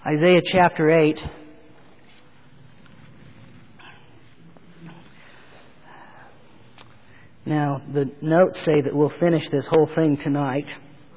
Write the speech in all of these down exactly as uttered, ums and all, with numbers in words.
Isaiah chapter eight. Now, the notes say that we'll finish this whole thing tonight.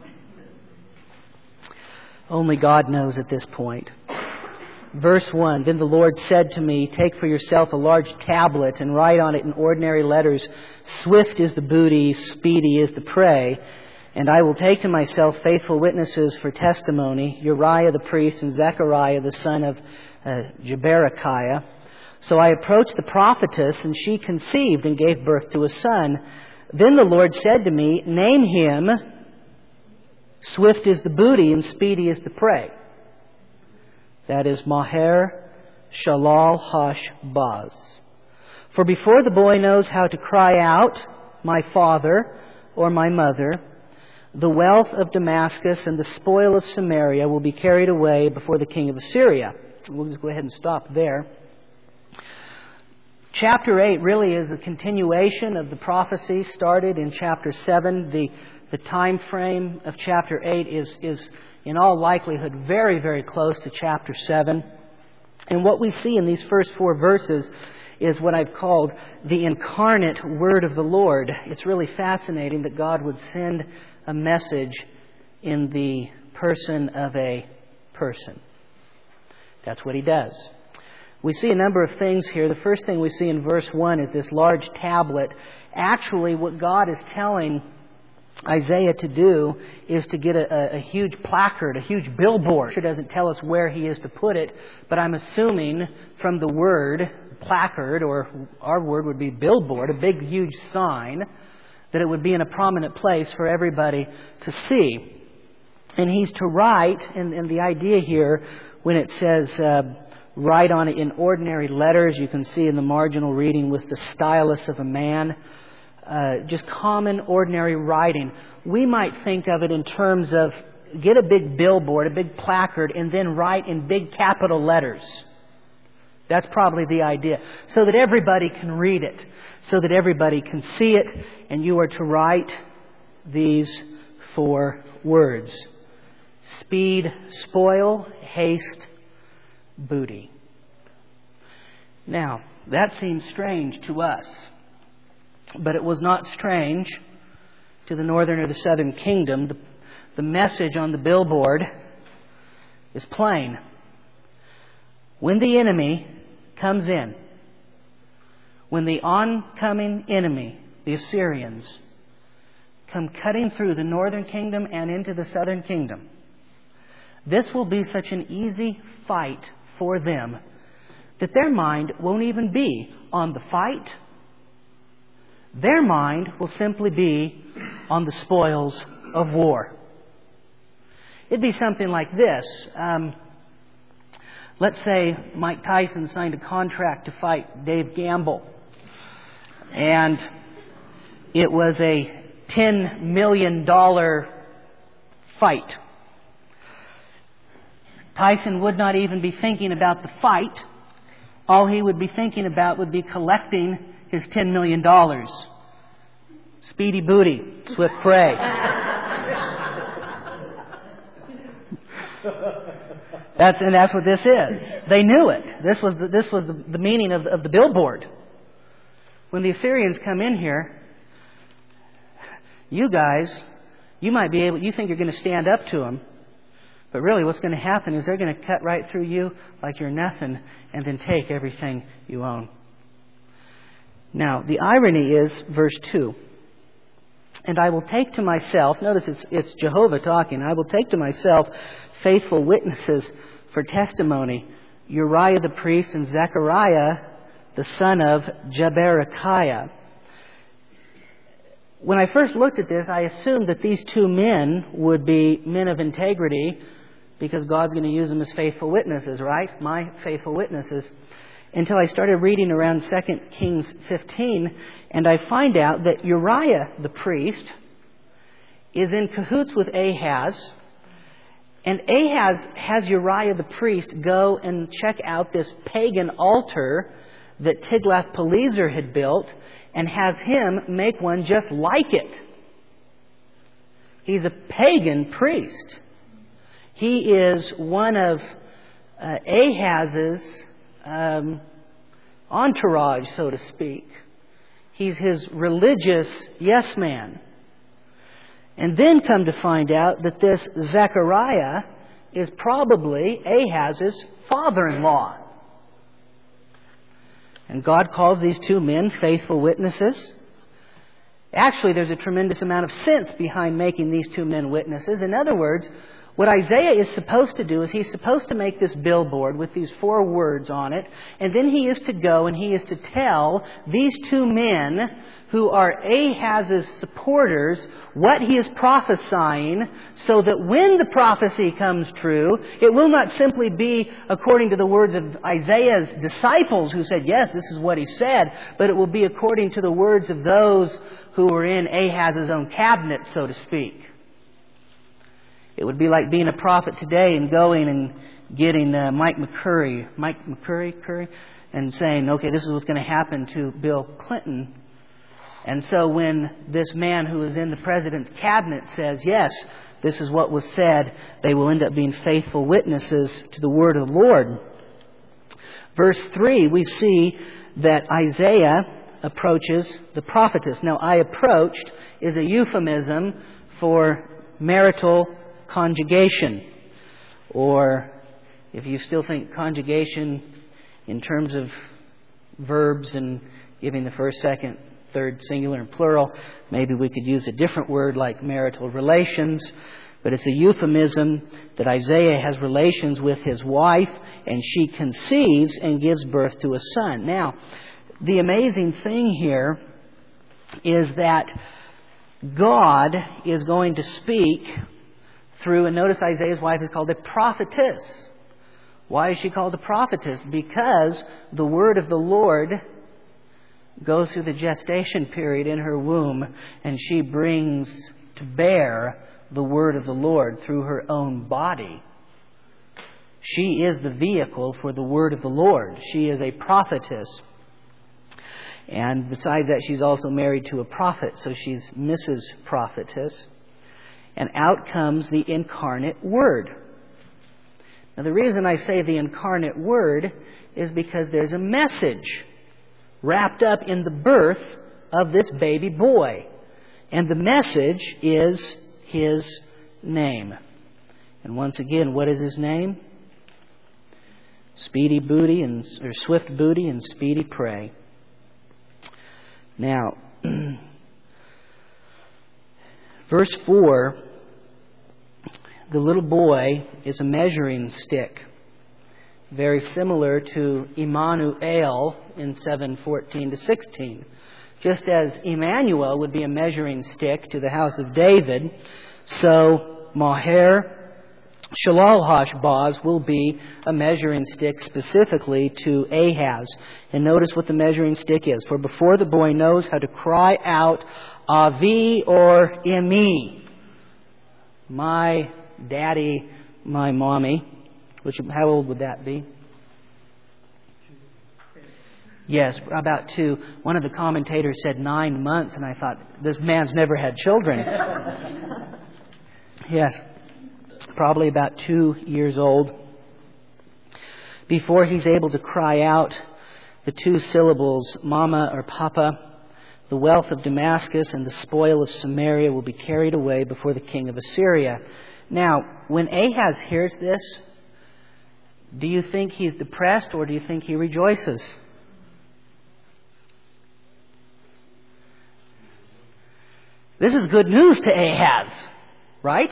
Only God knows at this point. Verse one, Then the Lord said to me, Take for yourself a large tablet and write on it in ordinary letters, Swift is the booty, speedy is the prey. And I will take to myself faithful witnesses for testimony, Uriah the priest and Zechariah the son of uh, Jeberechiah. So I approached the prophetess, and she conceived and gave birth to a son. Then the Lord said to me, Name him, Swift is the booty and speedy is the prey. That is Maher Shalal Hash Baz. For before the boy knows how to cry out, My father or my mother, the wealth of Damascus and the spoil of Samaria will be carried away before the king of Assyria. We'll just go ahead and stop there. Chapter eight really is a continuation of the prophecy started in chapter seven. The, the time frame of chapter eight is, is in all likelihood very, very close to chapter seven. And what we see in these first four verses is what I've called the incarnate word of the Lord. It's really fascinating that God would send a message in the person of a person. That's what He does. We see a number of things here. The first thing we see in verse one is this large tablet. Actually, what God is telling Isaiah to do is to get a, a huge placard, a huge billboard. It doesn't tell us where he is to put it, but I'm assuming from the word placard, or our word would be billboard, a big huge sign, that it would be in a prominent place for everybody to see. And he's to write, and, and the idea here, when it says uh, write on it in ordinary letters, you can see in the marginal reading with the stylus of a man, uh, just common, ordinary writing. We might think of it in terms of get a big billboard, a big placard, and then write in big capital letters. That's probably the idea. So that everybody can read it. So that everybody can see it. And you are to write these four words. Speed, spoil, haste, booty. Now, that seems strange to us. But it was not strange to the northern or the southern kingdom. The, the message on the billboard is plain. When the enemy comes in, when the oncoming enemy, the Assyrians, come cutting through the northern kingdom and into the southern kingdom, this will be such an easy fight for them that their mind won't even be on the fight. Their mind will simply be on the spoils of war. It'd be something like this. Um, Let's say Mike Tyson signed a contract to fight Dave Gamble. And it was a ten million dollars fight. Tyson would not even be thinking about the fight. All he would be thinking about would be collecting his ten million dollars. Speedy booty, swift prey. That's, and that's what this is. They knew it. This was the, this was the, the meaning of, of the billboard. When the Assyrians come in here, you guys, you might be able, you think you're going to stand up to them, but really what's going to happen is they're going to cut right through you like you're nothing and then take everything you own. Now, the irony is verse two. And I will take to myself, notice it's, it's Jehovah talking, I will take to myself faithful witnesses for testimony, Uriah the priest and Zechariah the son of Jeberechiah. When I first looked at this, I assumed that these two men would be men of integrity because God's going to use them as faithful witnesses, right? My faithful witnesses. Until I started reading around Second Kings fifteen, and I find out that Uriah the priest is in cahoots with Ahaz. And Ahaz has Uriah the priest go and check out this pagan altar that Tiglath-Pileser had built and has him make one just like it. He's a pagan priest. He is one of uh, Ahaz's um, entourage, so to speak. He's his religious yes man. And then come to find out that this Zechariah is probably Ahaz's father-in-law. And God calls these two men faithful witnesses. Actually, there's a tremendous amount of sense behind making these two men witnesses. In other words, what Isaiah is supposed to do is he's supposed to make this billboard with these four words on it, and then he is to go and he is to tell these two men who are Ahaz's supporters what he is prophesying, so that when the prophecy comes true, it will not simply be according to the words of Isaiah's disciples who said, yes, this is what he said, but it will be according to the words of those who were in Ahaz's own cabinet, so to speak. It would be like being a prophet today and going and getting uh, Mike McCurry, Mike McCurry, Curry, and saying, okay, this is what's going to happen to Bill Clinton. And so when this man who is in the president's cabinet says, yes, this is what was said, they will end up being faithful witnesses to the word of the Lord. Verse three, we see that Isaiah approaches the prophetess. Now, I approached is a euphemism for marital conjugation. Or if you still think conjugation in terms of verbs and giving the first, second, third, singular, and plural, maybe we could use a different word like marital relations. But it's a euphemism that Isaiah has relations with his wife, and she conceives and gives birth to a son. Now, the amazing thing here is that God is going to speak through, and notice Isaiah's wife is called a prophetess. Why is she called a prophetess? Because the word of the Lord goes through the gestation period in her womb, and she brings to bear the word of the Lord through her own body. She is the vehicle for the word of the Lord. She is a prophetess. And besides that, she's also married to a prophet, so she's Missus Prophetess. And out comes the incarnate Word. Now, the reason I say the incarnate Word is because there's a message wrapped up in the birth of this baby boy. And the message is his name. And once again, what is his name? Speedy booty, and or swift booty and speedy prey. Now, verse four, the little boy is a measuring stick, very similar to Immanuel in seven fourteen to sixteen. Just as Emmanuel would be a measuring stick to the house of David, so Maher Shalal-Hash-Baz will be a measuring stick specifically to Ahaz. And notice what the measuring stick is. For before the boy knows how to cry out, Avi or Imi, my daddy, my mommy, which, how old would that be? Yes, about two. One of the commentators said nine months, and I thought, this man's never had children. Yes, probably about two years old. Before he's able to cry out the two syllables, Mama or Papa, the wealth of Damascus and the spoil of Samaria will be carried away before the king of Assyria. Now, when Ahaz hears this, do you think he's depressed or do you think he rejoices? This is good news to Ahaz, right?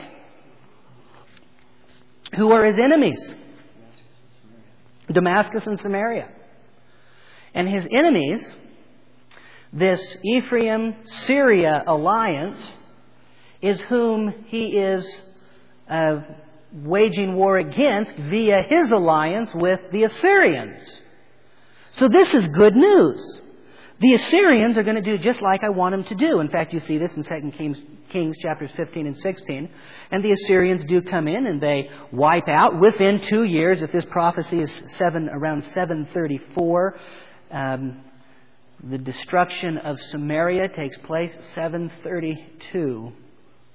Who are his enemies? Damascus and Samaria. And his enemies, this Ephraim-Syria alliance, is whom he is uh, waging war against via his alliance with the Assyrians. So this is good news. The Assyrians are going to do just like I want them to do. In fact, you see this in Second Kings, Kings chapters fifteen and sixteen. And the Assyrians do come in and they wipe out within two years. If this prophecy is seven around seven thirty-four, um, the destruction of Samaria takes place at seven thirty-two.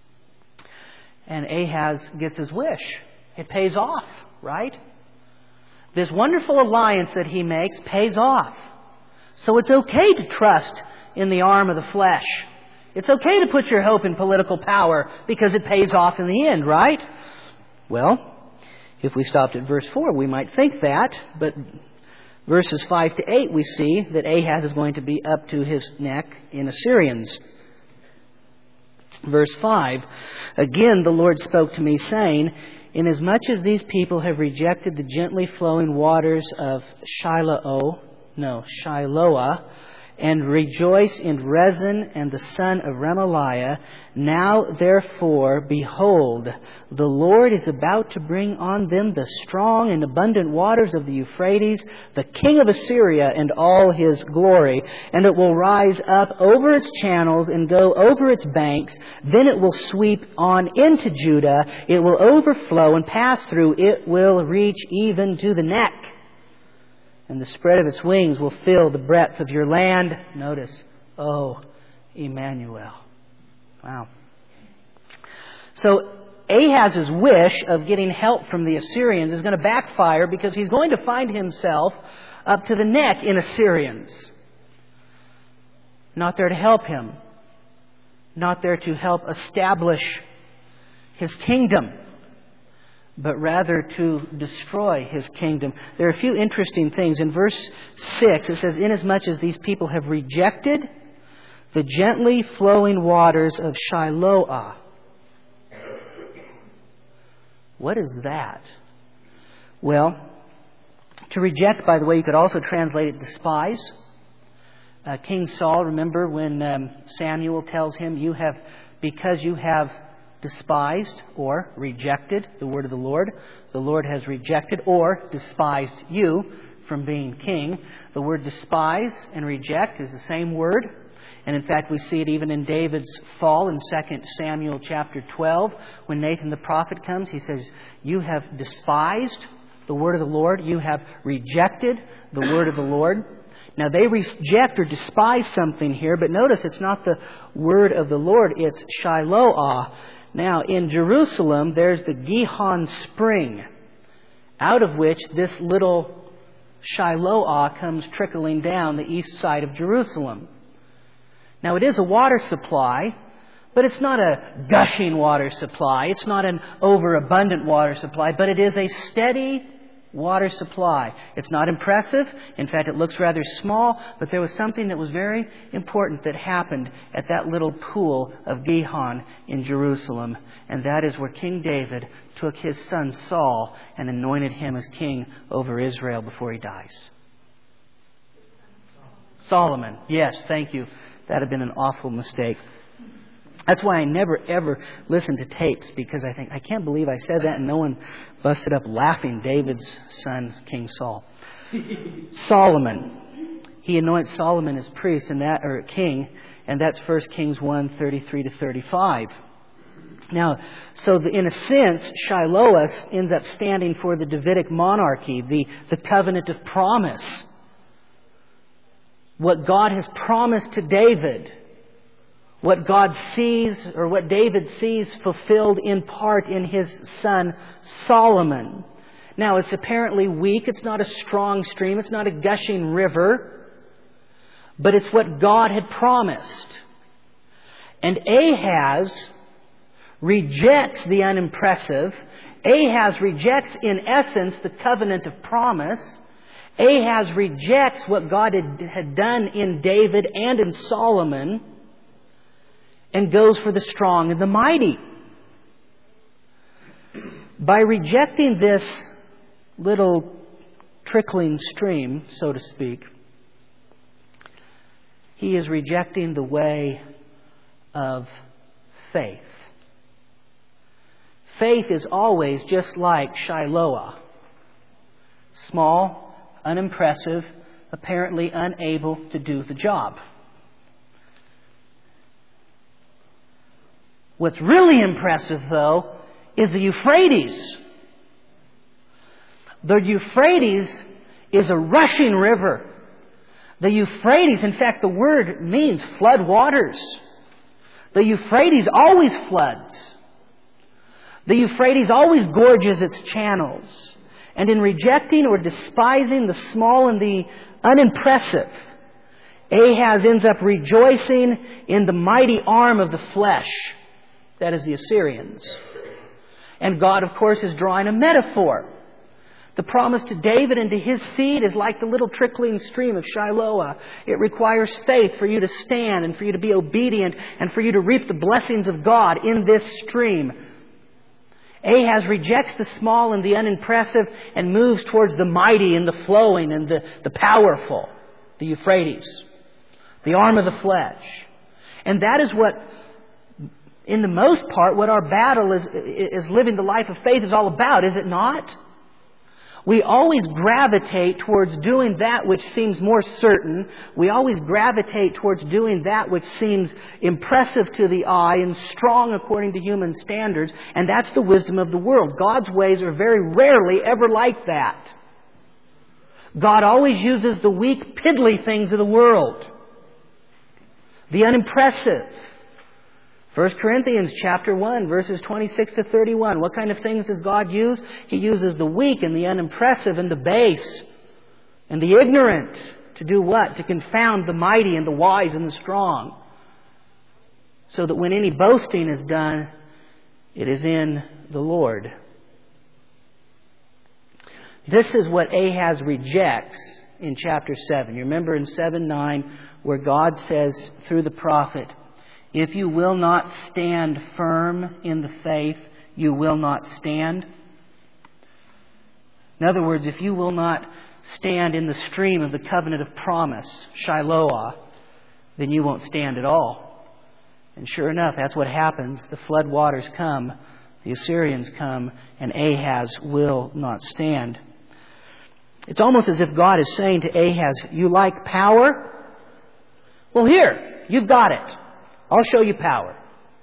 And Ahaz gets his wish. It pays off, right? This wonderful alliance that he makes pays off. So it's okay to trust in the arm of the flesh. It's okay to put your hope in political power because it pays off in the end, right? Well, if we stopped at verse four, we might think that, but verses five to eight, we see that Ahaz is going to be up to his neck in Assyrians. Verse five, again the Lord spoke to me, saying, inasmuch as these people have rejected the gently flowing waters of Shiloh, no, Shiloah, and rejoice in Rezin and the son of Remaliah, now therefore, behold, the Lord is about to bring on them the strong and abundant waters of the Euphrates, the king of Assyria and all his glory, and it will rise up over its channels and go over its banks. Then it will sweep on into Judah. It will overflow and pass through. It will reach even to the neck. And the spread of its wings will fill the breadth of your land. Notice, oh, Emmanuel. Wow. So Ahaz's wish of getting help from the Assyrians is going to backfire because he's going to find himself up to the neck in Assyrians. Not there to help him. Not there to help establish his kingdom, but rather to destroy his kingdom. There are a few interesting things. In verse six, it says, inasmuch as these people have rejected the gently flowing waters of Shiloah. What is that? Well, to reject, by the way, you could also translate it despise. Uh, King Saul, remember when um, Samuel tells him, "You have, because you have despised or rejected the word of the Lord. The Lord has rejected or despised you from being king." The word despise and reject is the same word. And in fact, we see it even in David's fall in Second Samuel chapter twelve. When Nathan the prophet comes, he says, "You have despised the word of the Lord. You have rejected the word of the Lord." Now, they reject or despise something here, but notice it's not the word of the Lord. It's Shiloah. Now, in Jerusalem, there's the Gihon spring, out of which this little Shiloah comes trickling down the east side of Jerusalem. Now, it is a water supply, but it's not a gushing water supply. It's not an overabundant water supply, but it is a steady water supply. It's not impressive. In fact, it looks rather small, but there was something that was very important that happened at that little pool of Gihon in Jerusalem. And that is where King David took his son Saul and anointed him as king over Israel before he dies. Solomon. Yes, thank you. That had been an awful mistake. That's why I never, ever listen to tapes, because I think, I can't believe I said that and no one busted up laughing. David's son, King Saul. Solomon. He anoints Solomon as priest and that, or king, and that's First Kings one, thirty-three to thirty-five. Now, so the, in a sense, Shiloah ends up standing for the Davidic monarchy, the, the covenant of promise. What God has promised to David. What God sees, or what David sees fulfilled in part in his son Solomon. Now, it's apparently weak. It's not a strong stream. It's not a gushing river. But it's what God had promised. And Ahaz rejects the unimpressive. Ahaz rejects, in essence, the covenant of promise. Ahaz rejects what God had, had done in David and in Solomon, and goes for the strong and the mighty. By rejecting this little trickling stream, so to speak, he is rejecting the way of faith. Faith is always just like Shiloah. Small, unimpressive, apparently unable to do the job. What's really impressive, though, is the Euphrates. The Euphrates is a rushing river. The Euphrates, in fact, the word means flood waters. The Euphrates always floods. The Euphrates always gorges its channels. And in rejecting or despising the small and the unimpressive, Ahaz ends up rejoicing in the mighty arm of the flesh. That is the Assyrians. And God, of course, is drawing a metaphor. The promise to David and to his seed is like the little trickling stream of Shiloah. It requires faith for you to stand and for you to be obedient and for you to reap the blessings of God in this stream. Ahaz rejects the small and the unimpressive and moves towards the mighty and the flowing and the, the powerful, the Euphrates, the arm of the flesh. And that is what, in the most part, what our battle is, is living the life of faith is all about, is it not? We always gravitate towards doing that which seems more certain. We always gravitate towards doing that which seems impressive to the eye and strong according to human standards. And that's the wisdom of the world. God's ways are very rarely ever like that. God always uses the weak, piddly things of the world. The unimpressive. First Corinthians chapter one, verses twenty-six to thirty-one. What kind of things does God use? He uses the weak and the unimpressive and the base and the ignorant to do what? To confound the mighty and the wise and the strong. So that when any boasting is done, it is in the Lord. This is what Ahaz rejects in chapter seven. You remember in seven nine where God says through the prophet, if you will not stand firm in the faith, you will not stand. In other words, if you will not stand in the stream of the covenant of promise, Shiloah, then you won't stand at all. And sure enough, that's what happens. The flood waters come, the Assyrians come, and Ahaz will not stand. It's almost as if God is saying to Ahaz, you like power? Well, here, you've got it. I'll show you power.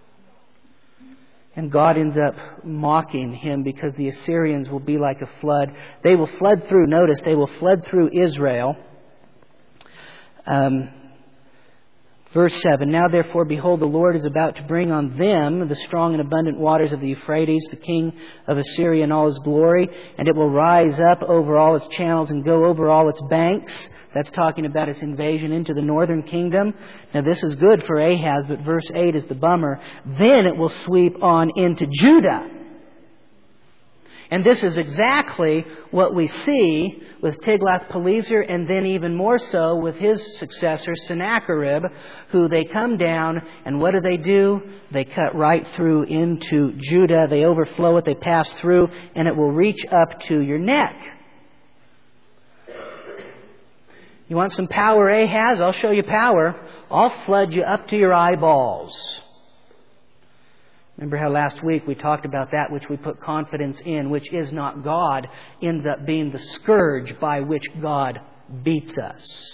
And God ends up mocking him because the Assyrians will be like a flood. They will flood through, notice, they will flood through Israel. Um, verse seven, now therefore, behold, the Lord is about to bring on them the strong and abundant waters of the Euphrates, the king of Assyria in all his glory, and it will rise up over all its channels and go over all its banks. That's talking about its invasion into the northern kingdom. Now this is good for Ahaz, but verse eight is the bummer. Then it will sweep on into Judah. And this is exactly what we see with Tiglath-Pileser, and then even more so with his successor, Sennacherib, who they come down, and what do they do? They cut right through into Judah. They overflow it, they pass through, and it will reach up to your neck. You want some power, Ahaz? I'll show you power. I'll flood you up to your eyeballs. Remember how last week we talked about that which we put confidence in, which is not God, ends up being the scourge by which God beats us.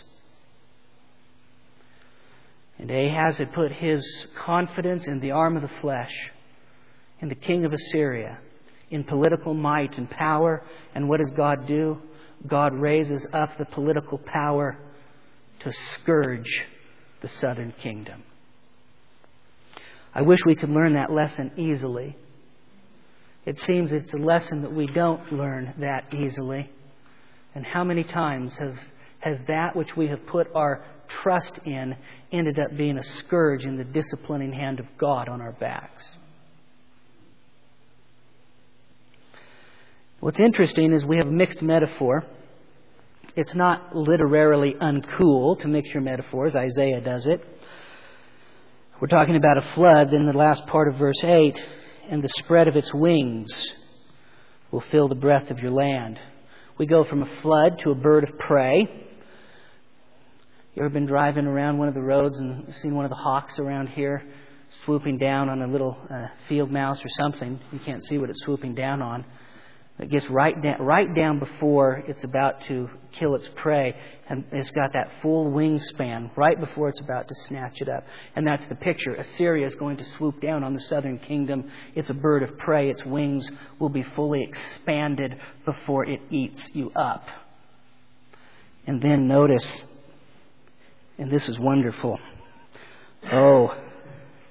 And Ahaz had put his confidence in the arm of the flesh, in the king of Assyria, in political might and power. And what does God do? God raises up the political power to scourge the southern kingdom. I wish we could learn that lesson easily. It seems it's a lesson that we don't learn that easily. And how many times have has that which we have put our trust in ended up being a scourge in the disciplining hand of God on our backs? What's interesting is we have a mixed metaphor. It's not literarily uncool to mix your metaphors. Isaiah does it. We're talking about a flood, then the last part of verse eight, and the spread of its wings will fill the breadth of your land. We go from a flood to a bird of prey. You ever been driving around one of the roads and seen one of the hawks around here swooping down on a little uh, field mouse or something? You can't see what it's swooping down on. It gets right down, right down before it's about to kill its prey. And it's got that full wingspan right before it's about to snatch it up. And that's the picture. Assyria is going to swoop down on the southern kingdom. It's a bird of prey. Its wings will be fully expanded before it eats you up. And then notice, and this is wonderful, oh,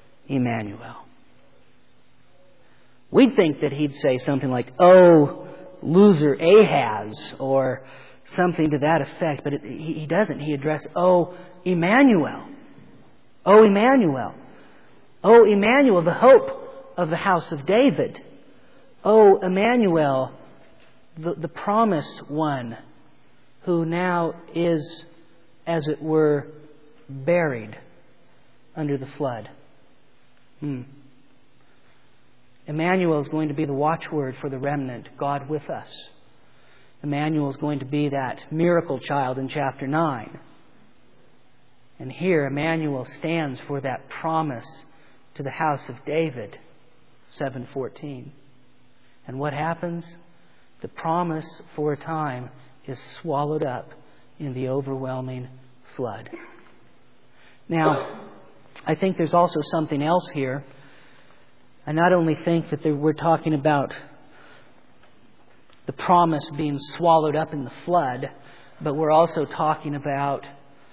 Emmanuel. We'd think that he'd say something like, oh, loser Ahaz or something to that effect. But it, he, he doesn't. He addressed, oh, Emmanuel. Oh, Emmanuel. Oh, Emmanuel, the hope of the house of David. Oh, Emmanuel, the, the promised one, who now is, as it were, buried under the flood. Hmm. Emmanuel is going to be the watchword for the remnant, God with us. Emmanuel is going to be that miracle child in chapter nine. And here Emmanuel stands for that promise to the house of David, seven fourteen. And what happens? The promise for a time is swallowed up in the overwhelming flood. Now, I think there's also something else here. I not only think that we're talking about the promise being swallowed up in the flood, but we're also talking about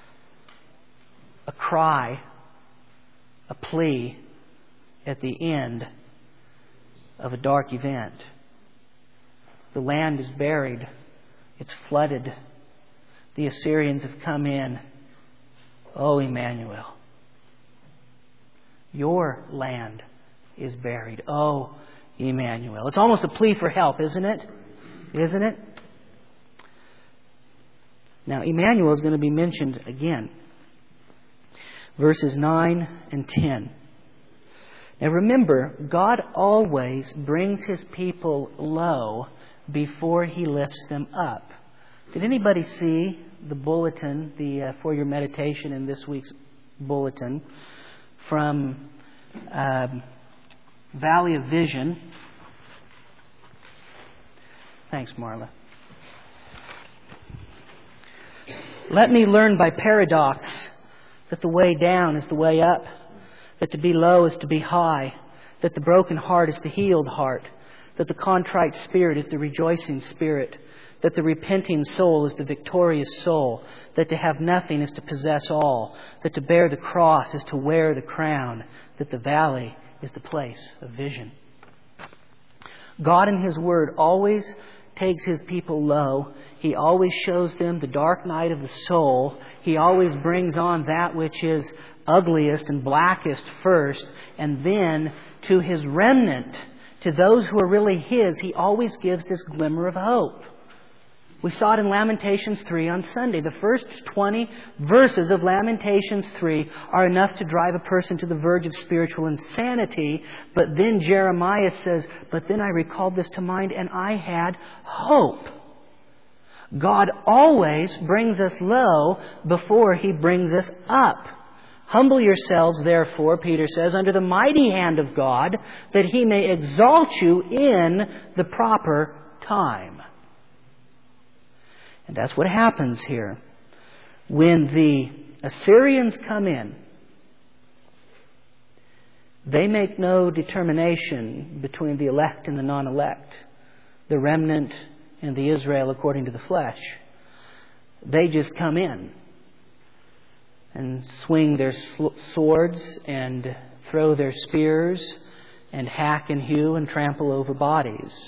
a cry, a plea at the end of a dark event. The land is buried. It's flooded. The Assyrians have come in. Oh, Emmanuel, your land is buried. Oh, Emmanuel. It's almost a plea for help, isn't it? Isn't it? Now, Emmanuel is going to be mentioned again. Verses nine and ten. Now remember, God always brings His people low before He lifts them up. Did anybody see the bulletin, the uh, for your meditation in this week's bulletin from um, Valley of Vision? Thanks, Marla. Let me learn by paradox that the way down is the way up, that to be low is to be high, that the broken heart is the healed heart, that the contrite spirit is the rejoicing spirit, that the repenting soul is the victorious soul, that to have nothing is to possess all, that to bear the cross is to wear the crown, that the valley is the place of vision. God in His Word always takes His people low. He always shows them the dark night of the soul. He always brings on that which is ugliest and blackest first. And then to His remnant, to those who are really His, He always gives this glimmer of hope. We saw it in Lamentations three on Sunday. The first twenty verses of Lamentations three are enough to drive a person to the verge of spiritual insanity. But then Jeremiah says, but then I recalled this to mind and I had hope. God always brings us low before He brings us up. Humble yourselves, therefore, Peter says, under the mighty hand of God, that He may exalt you in the proper time. And that's what happens here. When the Assyrians come in, they make no determination between the elect and the non-elect, the remnant and the Israel according to the flesh. They just come in and swing their swords and throw their spears and hack and hew and trample over bodies.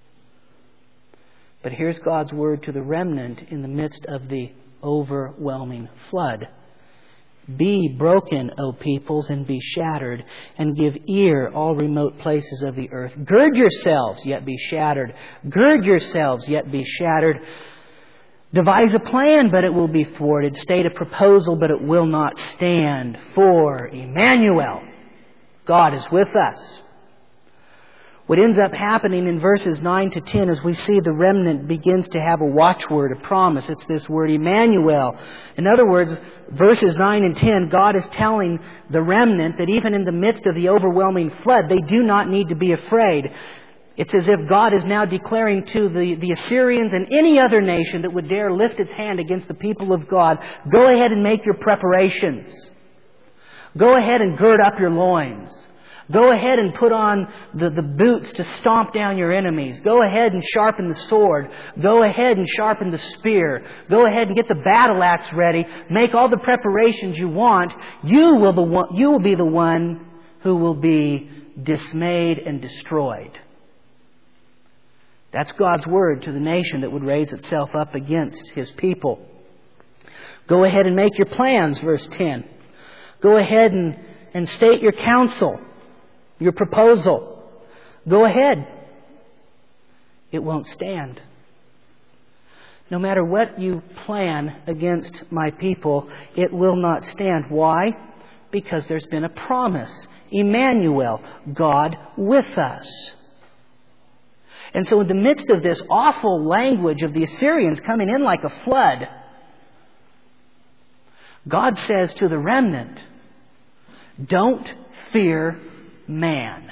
But here's God's word to the remnant in the midst of the overwhelming flood. Be broken, O peoples, and be shattered, and give ear, all remote places of the earth. Gird yourselves, yet be shattered. Gird yourselves, yet be shattered. Devise a plan, but it will be thwarted. State a proposal, but it will not stand. For Emmanuel, God is with us. What ends up happening in verses nine to ten is we see the remnant begins to have a watchword, a promise. It's this word, Emmanuel. In other words, verses nine and ten, God is telling the remnant that even in the midst of the overwhelming flood, they do not need to be afraid. It's as if God is now declaring to the, the Assyrians and any other nation that would dare lift its hand against the people of God, go ahead and make your preparations. Go ahead and gird up your loins. Go ahead and put on the, the boots to stomp down your enemies. Go ahead and sharpen the sword. Go ahead and sharpen the spear. Go ahead and get the battle axe ready. Make all the preparations you want. You will, the one, you will be the one who will be dismayed and destroyed. That's God's word to the nation that would raise itself up against His people. Go ahead and make your plans, verse ten. Go ahead and, and state your counsel, your proposal. Go ahead. It won't stand. No matter what you plan against my people, it will not stand. Why? Because there's been a promise. Emmanuel, God with us. And so in the midst of this awful language of the Assyrians coming in like a flood, God says to the remnant, don't fear man.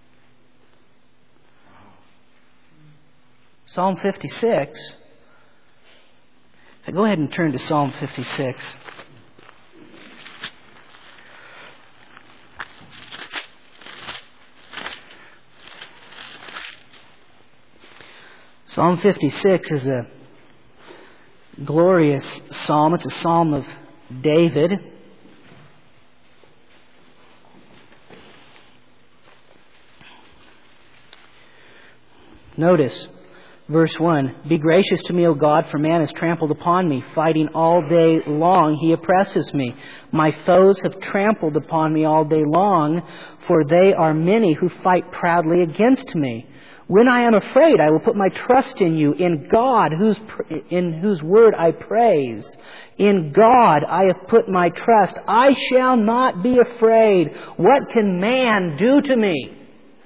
Psalm fifty-six. Go ahead and turn to Psalm fifty-six. Psalm fifty-six is a glorious psalm. It's a psalm of David. Notice verse one. Be gracious to me, O God, for man has trampled upon me. Fighting all day long, he oppresses me. My foes have trampled upon me all day long, for they are many who fight proudly against me. When I am afraid, I will put my trust in you, in God, whose, in whose word I praise. In God I have put my trust. I shall not be afraid. What can man do to me?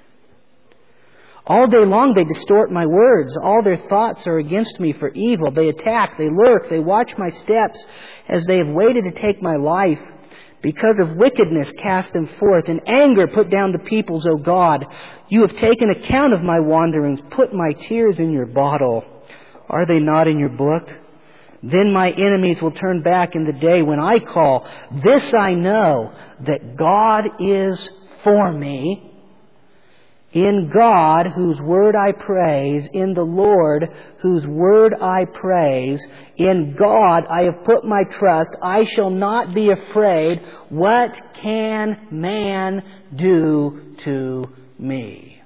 All day long they distort my words. All their thoughts are against me for evil. They attack, they lurk, they watch my steps as they have waited to take my life. Because of wickedness cast them forth. In anger put down the peoples, O God. You have taken account of my wanderings. Put my tears in your bottle. Are they not in your book? Then my enemies will turn back in the day when I call. This I know, that God is for me. In God, whose word I praise, in the Lord, whose word I praise, in God I have put my trust. I shall not be afraid. What can man do to me?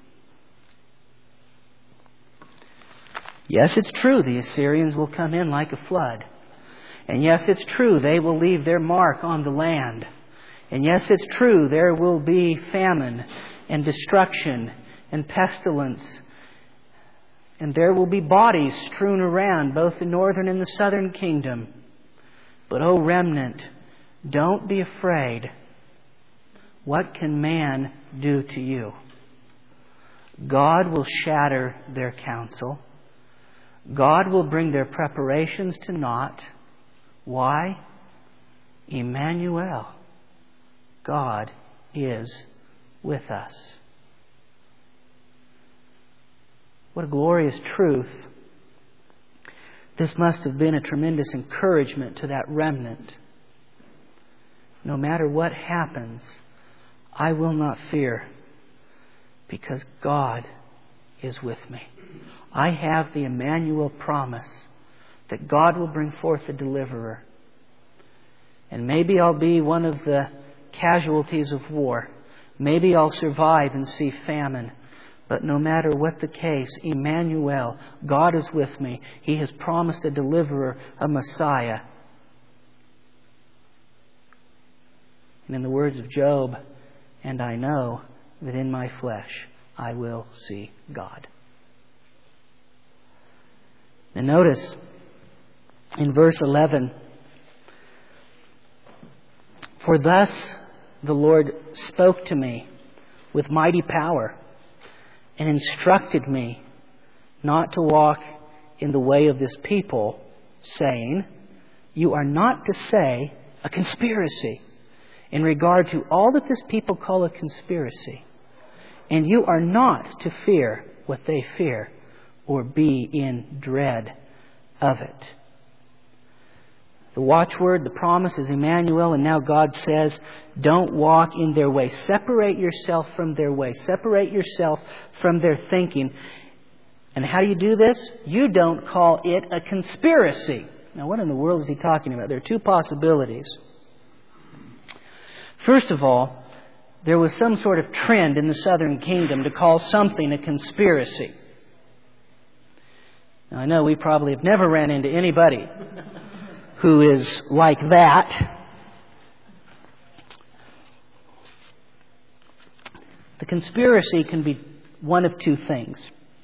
Yes, it's true the Assyrians will come in like a flood. And yes, it's true they will leave their mark on the land. And yes, it's true there will be famine and destruction and pestilence. And there will be bodies strewn around both the northern and the southern kingdom. But, O remnant, don't be afraid. What can man do to you? God will shatter their counsel. God will bring their preparations to naught. Why? Emmanuel, God is with us. What a glorious truth. This must have been a tremendous encouragement to that remnant. No matter what happens, I will not fear, because God is with me. I have the Emmanuel promise that God will bring forth a deliverer. And maybe I'll be one of the casualties of war. Maybe I'll survive and see famine. But no matter what the case, Emmanuel, God is with me. He has promised a deliverer, a Messiah. And in the words of Job, and I know that in my flesh I will see God. And notice in verse eleven, for thus the Lord spoke to me with mighty power, and instructed me not to walk in the way of this people, saying, you are not to say a conspiracy in regard to all that this people call a conspiracy. And you are not to fear what they fear, or be in dread of it. The watchword, the promise is Emmanuel, and now God says, don't walk in their way. Separate yourself from their way. Separate yourself from their thinking. And how do you do this? You don't call it a conspiracy. Now, what in the world is he talking about? There are two possibilities. First of all, there was some sort of trend in the southern kingdom to call something a conspiracy. Now, I know we probably have never ran into anybody who is like that. The conspiracy can be one of two things.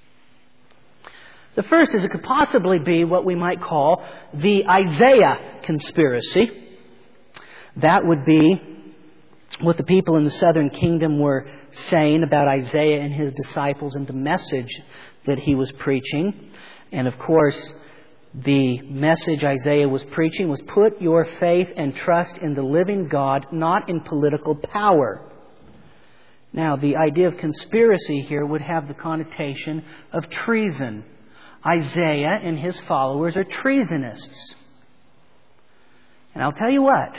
The first is it could possibly be what we might call the Isaiah conspiracy. That would be what the people in the southern kingdom were saying about Isaiah and his disciples and the message that he was preaching. And of course, the message Isaiah was preaching was put your faith and trust in the living God, not in political power. Now, the idea of conspiracy here would have the connotation of treason. Isaiah and his followers are treasonists. And I'll tell you what,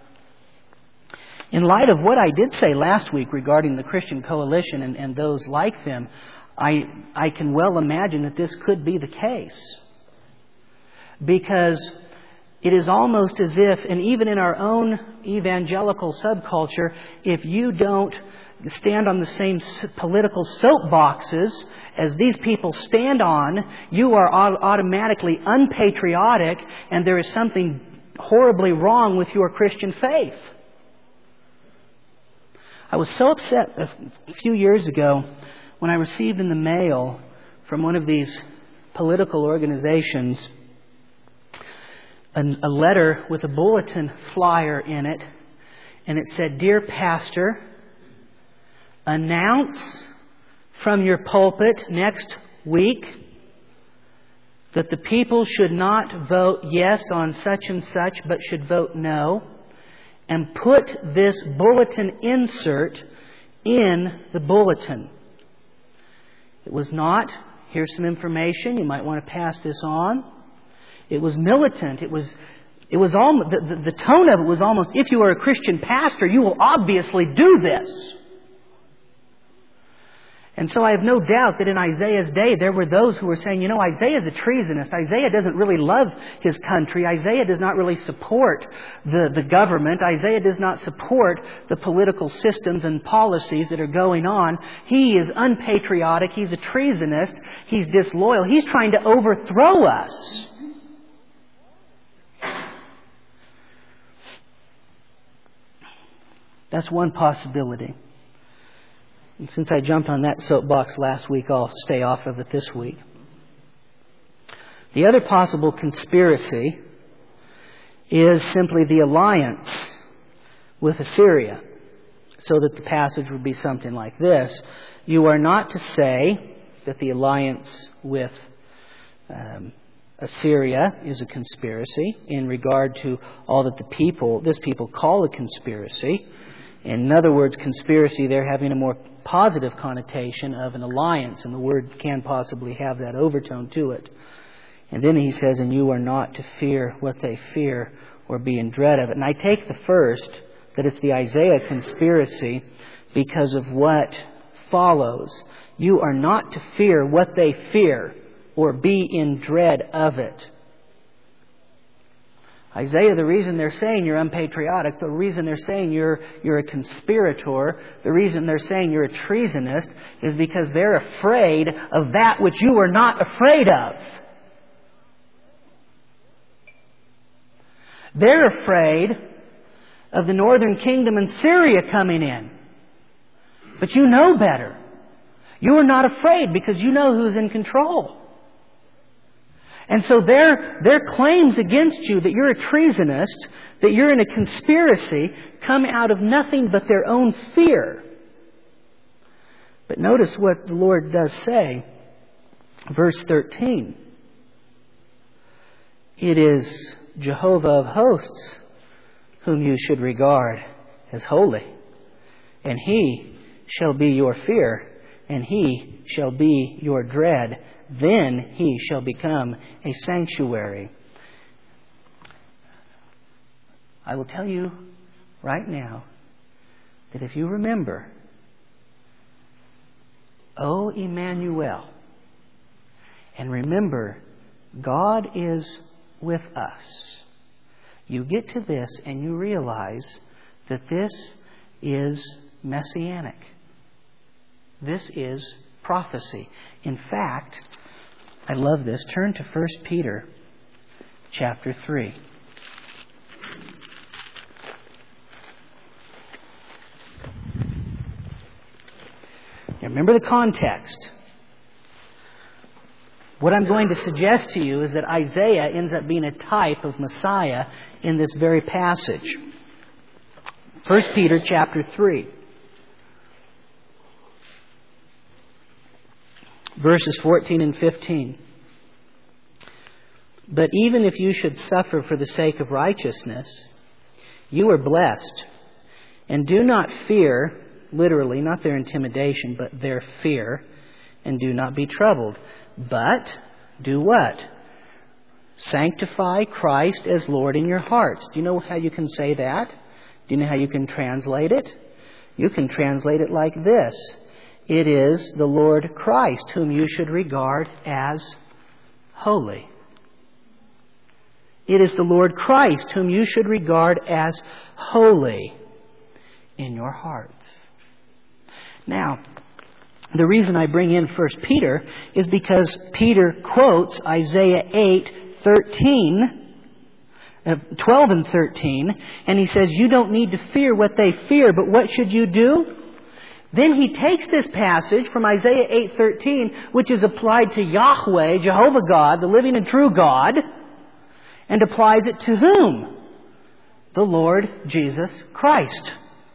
in light of what I did say last week regarding the Christian Coalition and, and those like them, I, I can well imagine that this could be the case. Because it is almost as if, and even in our own evangelical subculture, if you don't stand on the same political soapboxes as these people stand on, you are automatically unpatriotic and there is something horribly wrong with your Christian faith. I was so upset a few years ago when I received in the mail from one of these political organizations a, a letter with a bulletin flyer in it, and it said, "Dear Pastor, announce from your pulpit next week that the people should not vote yes on such and such, but should vote no. And put this bulletin insert in the bulletin." It was not, "Here's some information, you might want to pass this on." It was militant. It was, it was almost, the, the, the tone of it was almost, if you are a Christian pastor, you will obviously do this. And so I have no doubt that in Isaiah's day there were those who were saying, you know, Isaiah's a treasonist. Isaiah doesn't really love his country. Isaiah does not really support the, the government. Isaiah does not support the political systems and policies that are going on. He is unpatriotic. He's a treasonist. He's disloyal. He's trying to overthrow us. That's one possibility. And since I jumped on that soapbox last week, I'll stay off of it this week. The other possible conspiracy is simply the alliance with Assyria. So that the passage would be something like this. You are not to say that the alliance with um, Assyria is a conspiracy in regard to all that the people, this people call a conspiracy. In other words, conspiracy there having a more positive connotation of an alliance, and the word can possibly have that overtone to it. And then he says, and you are not to fear what they fear or be in dread of it. And I take the first, that it's the Isaiah conspiracy, because of what follows. You are not to fear what they fear or be in dread of it. Isaiah, the reason they're saying you're unpatriotic, the reason they're saying you're you're a conspirator, the reason they're saying you're a treasonist is because they're afraid of that which you are not afraid of. They're afraid of the northern kingdom and Syria coming in. But you know better. You are not afraid because you know who's in control. And so their, their claims against you that you're a treasonist, that you're in a conspiracy, come out of nothing but their own fear. But notice what the Lord does say. Verse thirteen. It is Jehovah of hosts whom you should regard as holy. And He shall be your fear, and He shall be your dread. Then He shall become a sanctuary. I will tell you right now that if you remember, O Emmanuel, and remember, God is with us. You get to this and you realize that this is messianic. This is prophecy. In fact, I love this. Turn to First Peter chapter three. Now remember the context. What I'm going to suggest to you is that Isaiah ends up being a type of Messiah in this very passage. First Peter chapter three. Verses fourteen and fifteen. But even if you should suffer for the sake of righteousness, you are blessed. And do not fear, literally, not their intimidation, but their fear, and do not be troubled. But do what? Sanctify Christ as Lord in your hearts. Do you know how you can say that? Do you know how you can translate it? You can translate it like this. It is the Lord Christ whom you should regard as holy. It is the Lord Christ whom you should regard as holy in your hearts. Now, the reason I bring in First Peter is because Peter quotes Isaiah eight thirteen, uh, twelve and thirteen, and he says, you don't need to fear what they fear, but what should you do? Then he takes this passage from Isaiah eight thirteen, which is applied to Yahweh, Jehovah God, the living and true God, and applies it to whom? The Lord Jesus Christ.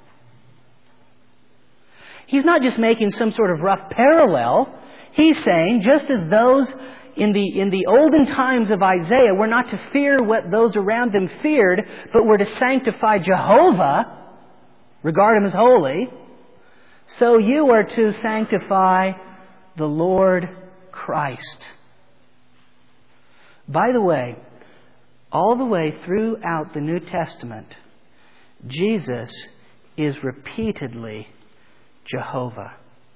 He's not just making some sort of rough parallel. He's saying, just as those in the in the olden times of Isaiah were not to fear what those around them feared, but were to sanctify Jehovah, regard Him as holy, so you are to sanctify the Lord Christ. By the way, all the way throughout the New Testament, Jesus is repeatedly Jehovah.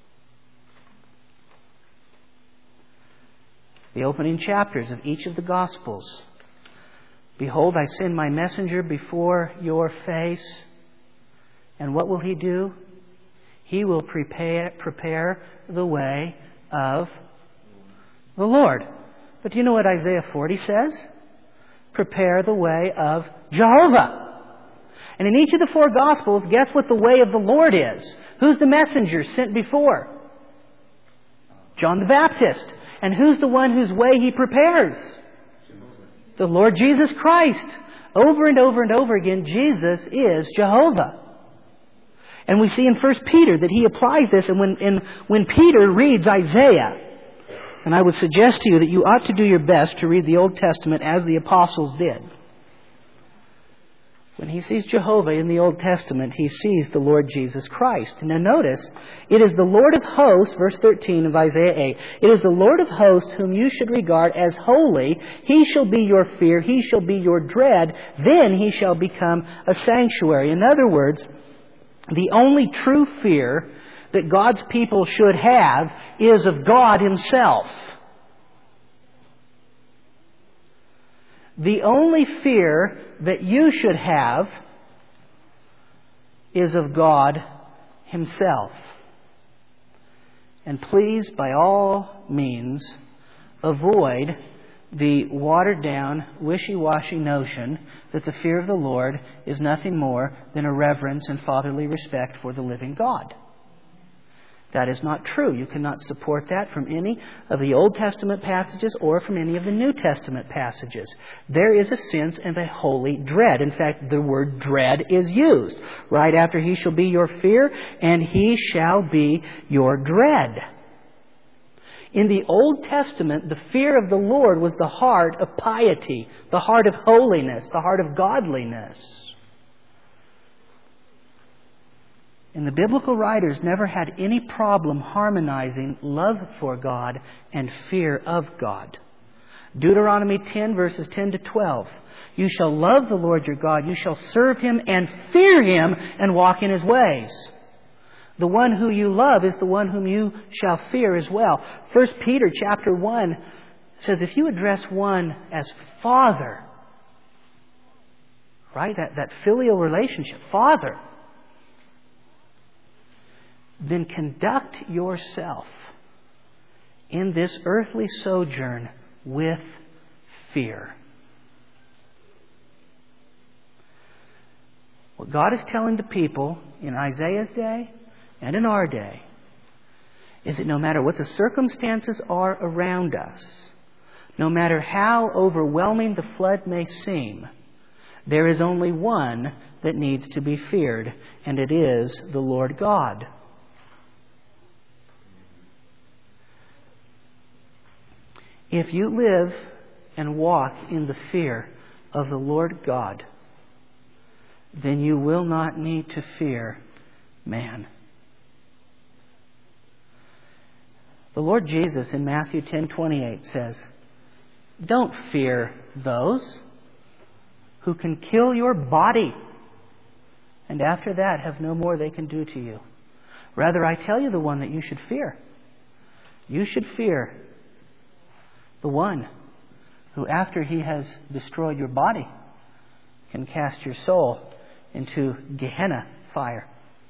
The opening chapters of each of the Gospels. Behold, I send my messenger before your face. And what will he do? He will prepare, prepare the way of the Lord. But do you know what Isaiah forty says? Prepare the way of Jehovah. And in each of the four Gospels, guess what the way of the Lord is? Who's the messenger sent before? John the Baptist. And who's the one whose way He prepares? The Lord Jesus Christ. Over and over and over again, Jesus is Jehovah. And we see in First Peter that he applies this. And when, in, when Peter reads Isaiah, and I would suggest to you that you ought to do your best to read the Old Testament as the apostles did. When he sees Jehovah in the Old Testament, he sees the Lord Jesus Christ. Now notice, it is the Lord of hosts, verse thirteen of Isaiah eight, it is the Lord of hosts whom you should regard as holy. He shall be your fear, He shall be your dread, then He shall become a sanctuary. In other words, the only true fear that God's people should have is of God Himself. The only fear that you should have is of God Himself. And please, by all means, avoid the watered-down, wishy-washy notion that the fear of the Lord is nothing more than a reverence and fatherly respect for the living God. That is not true. You cannot support that from any of the Old Testament passages or from any of the New Testament passages. There is a sense of a holy dread. In fact, the word dread is used right after He shall be your fear, and He shall be your dread. In the Old Testament, the fear of the Lord was the heart of piety, the heart of holiness, the heart of godliness. And the biblical writers never had any problem harmonizing love for God and fear of God. Deuteronomy ten, verses ten to twelve. You shall love the Lord your God, you shall serve Him and fear Him and walk in His ways. The one who you love is the one whom you shall fear as well. First Peter chapter one says, if you address one as Father, right, that, that filial relationship, Father, then conduct yourself in this earthly sojourn with fear. What God is telling the people in Isaiah's day and in our day is that no matter what the circumstances are around us, no matter how overwhelming the flood may seem, there is only one that needs to be feared, and it is the Lord God. If you live and walk in the fear of the Lord God, then you will not need to fear man. The Lord Jesus in Matthew ten twenty-eight says, "Don't fear those who can kill your body, and after that have no more they can do to you. Rather, I tell you the one that you should fear. You should fear the one who, after he has destroyed your body, can cast your soul into Gehenna fire."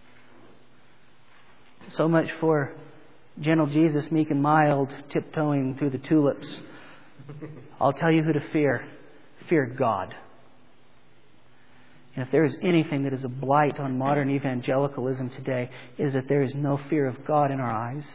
So much for gentle Jesus, meek and mild, tiptoeing through the tulips. I'll tell you who to fear. Fear God. And if there is anything that is a blight on modern evangelicalism today, is that there is no fear of God in our eyes.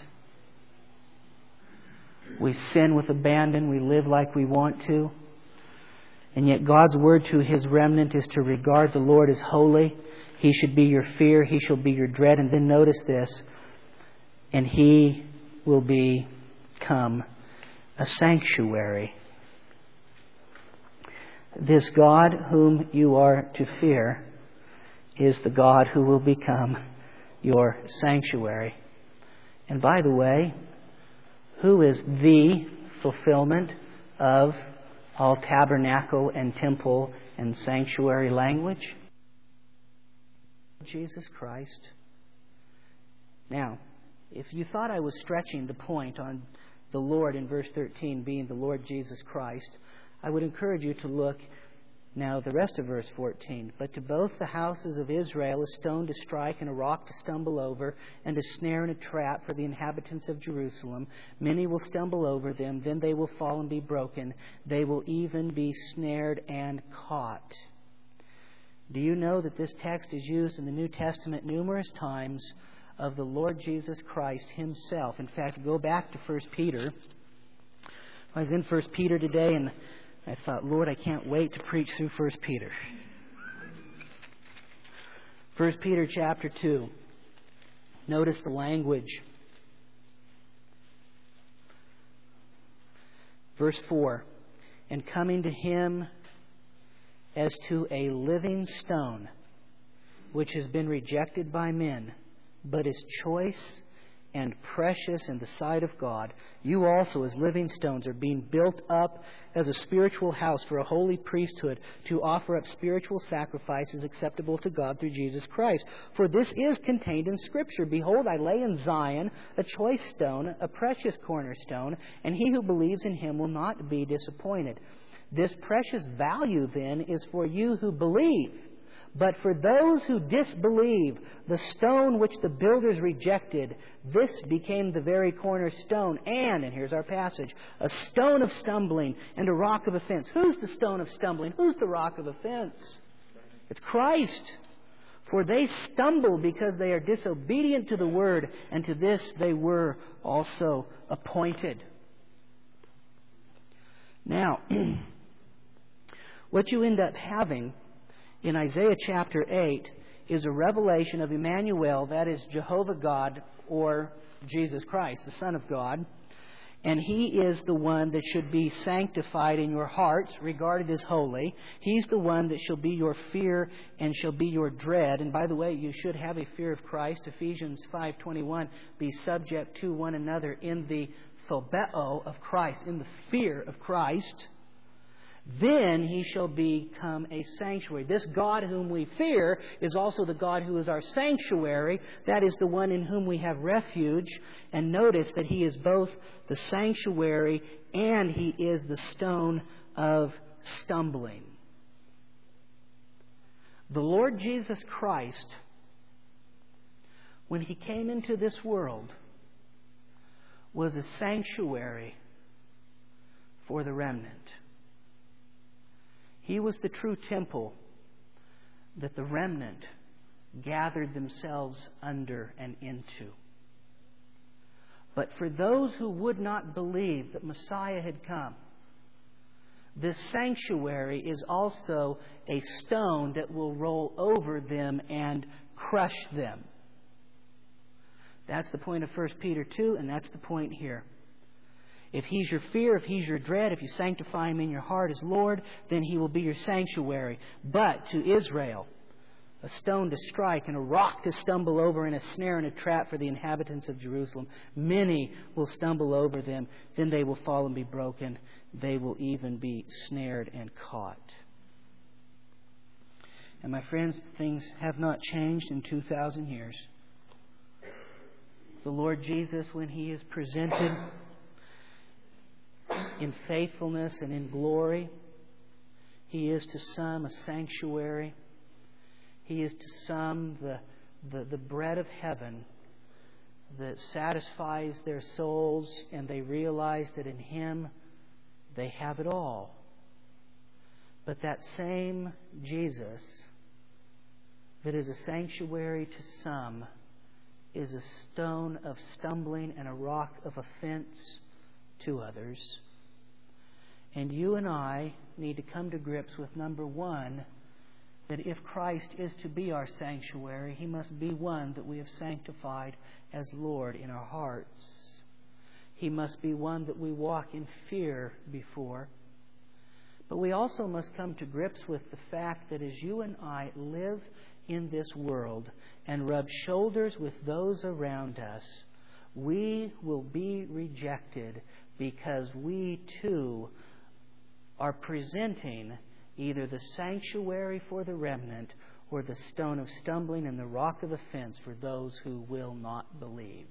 We sin with abandon. We live like we want to. And yet God's word to His remnant is to regard the Lord as holy. He should be your fear. He shall be your dread. And then notice this. And He will become a sanctuary. This God whom you are to fear is the God who will become your sanctuary. And by the way, who is the fulfillment of all tabernacle and temple and sanctuary language? Jesus Christ. Now, if you thought I was stretching the point on the Lord in verse thirteen being the Lord Jesus Christ, I would encourage you to look now the rest of verse fourteen. "But to both the houses of Israel a stone to strike and a rock to stumble over, and a snare and a trap for the inhabitants of Jerusalem. Many will stumble over them, then they will fall and be broken. They will even be snared and caught." Do you know that this text is used in the New Testament numerous times of the Lord Jesus Christ Himself? In fact, go back to First Peter. I was in First Peter today, and I thought, Lord, I can't wait to preach through First Peter. First Peter chapter two. Notice the language. Verse four. "And coming to Him as to a living stone, which has been rejected by men, but is choice and precious in the sight of God, you also as living stones are being built up as a spiritual house for a holy priesthood, to offer up spiritual sacrifices acceptable to God through Jesus Christ. For this is contained in Scripture. Behold, I lay in Zion a choice stone, a precious cornerstone, and he who believes in Him will not be disappointed. This precious value then is for you who believe. But for those who disbelieve, the stone which the builders rejected, this became the very cornerstone, and, and here's our passage, a stone of stumbling and a rock of offense." Who's the stone of stumbling? Who's the rock of offense? It's Christ. "For they stumble because they are disobedient to the word, and to this they were also appointed." Now, what you end up having in Isaiah chapter eight is a revelation of Emmanuel, that is Jehovah God, or Jesus Christ, the Son of God. And He is the one that should be sanctified in your hearts, regarded as holy. He's the one that shall be your fear and shall be your dread. And by the way, you should have a fear of Christ. Ephesians five twenty-one, "Be subject to one another in the phobeo of Christ," in the fear of Christ. "Then He shall become a sanctuary." This God whom we fear is also the God who is our sanctuary. That is the one in whom we have refuge. And notice that He is both the sanctuary and He is the stone of stumbling. The Lord Jesus Christ, when He came into this world, was a sanctuary for the remnant. He was the true temple that the remnant gathered themselves under and into. But for those who would not believe that Messiah had come, this sanctuary is also a stone that will roll over them and crush them. That's the point of First Peter two, and that's the point here. If He's your fear, if He's your dread, if you sanctify Him in your heart as Lord, then He will be your sanctuary. But to Israel, a stone to strike and a rock to stumble over and a snare and a trap for the inhabitants of Jerusalem. Many will stumble over them. Then they will fall and be broken. They will even be snared and caught. And my friends, things have not changed in two thousand years. The Lord Jesus, when He is presented in faithfulness and in glory, He is to some a sanctuary. He is to some the, the, the bread of heaven that satisfies their souls, and they realize that in Him they have it all. But that same Jesus that is a sanctuary to some is a stone of stumbling and a rock of offense to others. And you and I need to come to grips with, number one, that if Christ is to be our sanctuary, He must be one that we have sanctified as Lord in our hearts. He must be one that we walk in fear before. But we also must come to grips with the fact that as you and I live in this world and rub shoulders with those around us, we will be rejected because we too are presenting either the sanctuary for the remnant or the stone of stumbling and the rock of offense for those who will not believe.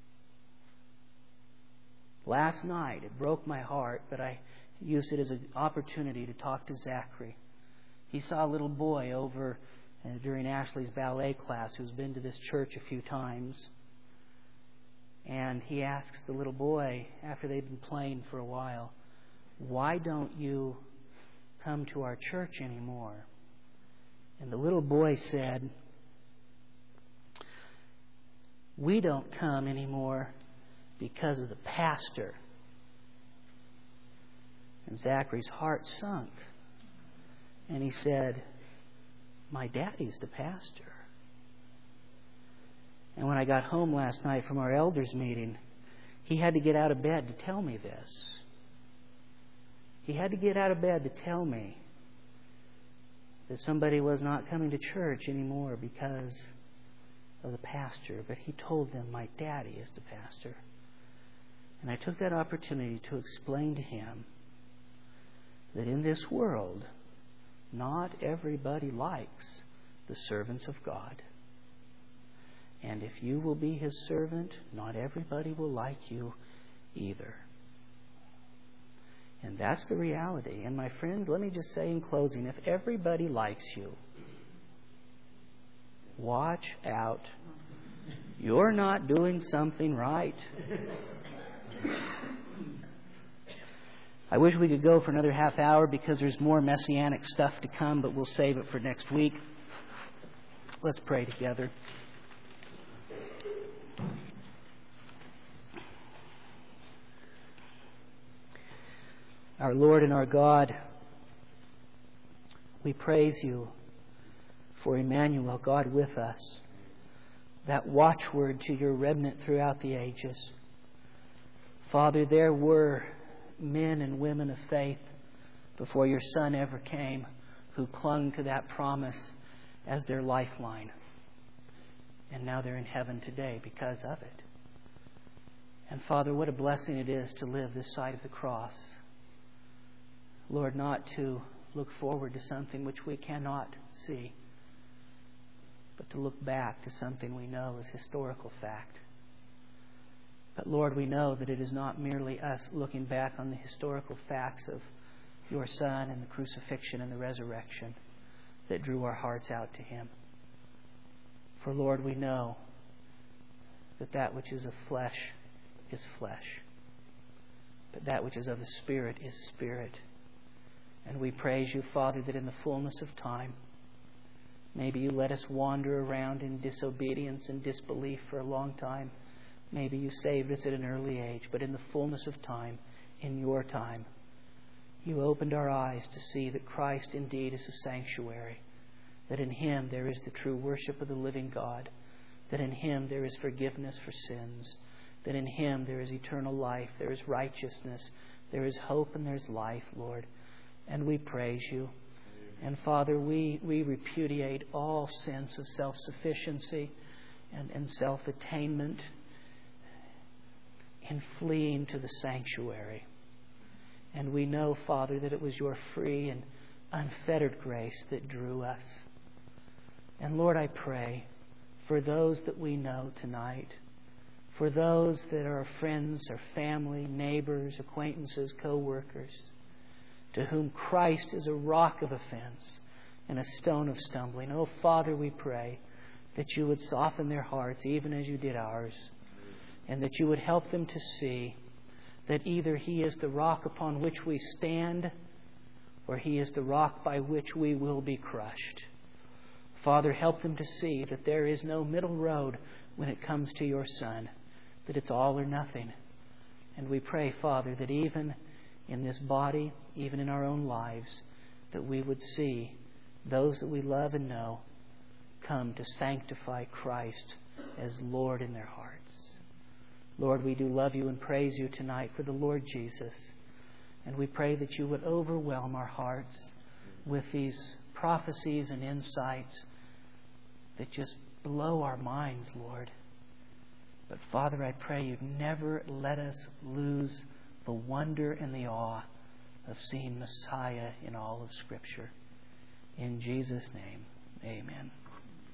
Last night, it broke my heart, but I used it as an opportunity to talk to Zachary. He saw a little boy over uh, during Ashley's ballet class who's been to this church a few times. And he asks the little boy, after they've been playing for a while, "Why don't you come to our church anymore?" And the little boy said, "We don't come anymore because of the pastor." And Zachary's heart sunk. And he said, "My daddy's the pastor." And when I got home last night from our elders meeting, he had to get out of bed to tell me this. He had to get out of bed to tell me that somebody was not coming to church anymore because of the pastor. But he told them, "My daddy is the pastor." And I took that opportunity to explain to him that in this world, not everybody likes the servants of God. And if you will be His servant, not everybody will like you either. And that's the reality. And my friends, let me just say in closing, if everybody likes you, watch out. You're not doing something right. I wish we could go for another half hour because there's more messianic stuff to come, but we'll save it for next week. Let's pray together. Our Lord and our God, we praise You for Emmanuel, God with us, that watchword to Your remnant throughout the ages. Father, there were men and women of faith before Your Son ever came who clung to that promise as their lifeline. And now they're in heaven today because of it. And Father, what a blessing it is to live this side of the cross. Lord, not to look forward to something which we cannot see, but to look back to something we know is historical fact. But Lord, we know that it is not merely us looking back on the historical facts of Your Son and the crucifixion and the resurrection that drew our hearts out to Him. For Lord, we know that that which is of flesh is flesh. But that which is of the Spirit is spirit. And we praise you, Father, that in the fullness of time, maybe you let us wander around in disobedience and disbelief for a long time. Maybe you saved us at an early age. But in the fullness of time, in your time, you opened our eyes to see that Christ indeed is a sanctuary, that in Him there is the true worship of the living God, that in Him there is forgiveness for sins, that in Him there is eternal life, there is righteousness, there is hope, and there is life, Lord. And we praise you. And Father, we, we repudiate all sense of self-sufficiency and, and self-attainment in fleeing to the sanctuary. And we know, Father, that it was your free and unfettered grace that drew us. And Lord, I pray for those that we know tonight, for those that are friends or family, neighbors, acquaintances, co-workers, to whom Christ is a rock of offense and a stone of stumbling. Oh, Father, we pray that you would soften their hearts even as you did ours, and that you would help them to see that either He is the rock upon which we stand, or He is the rock by which we will be crushed. Father, help them to see that there is no middle road when it comes to your Son, that it's all or nothing. And we pray, Father, that even in this body, even in our own lives, that we would see those that we love and know come to sanctify Christ as Lord in their hearts. Lord, we do love you and praise you tonight for the Lord Jesus. And we pray that you would overwhelm our hearts with these prophecies and insights that just blow our minds, Lord. But Father, I pray you'd never let us lose the wonder and the awe of seeing Messiah in all of Scripture. In Jesus' name, amen.